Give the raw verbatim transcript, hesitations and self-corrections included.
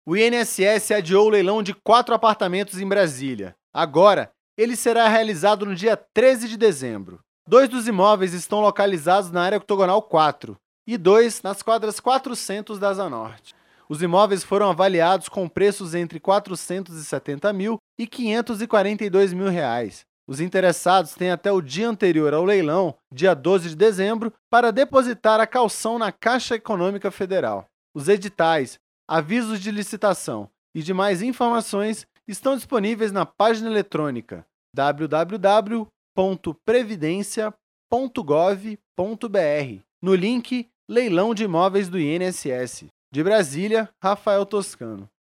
O I N S S adiou o leilão de quatro apartamentos em Brasília. Agora, ele será realizado no dia treze de dezembro. Dois dos imóveis estão localizados na área octogonal quatro e dois nas quadras quatrocentos da Asa Norte. Os imóveis foram avaliados com preços entre quatrocentos e setenta mil e quinhentos e quarenta e dois mil reais. Os interessados têm até o dia anterior ao leilão, dia doze de dezembro, para depositar a caução na Caixa Econômica Federal. Os editais, avisos de licitação e demais informações estão disponíveis na página eletrônica w w w ponto previdência ponto gov ponto b r, no link Leilão de Imóveis do I N S S. De Brasília, Rafael Toscano.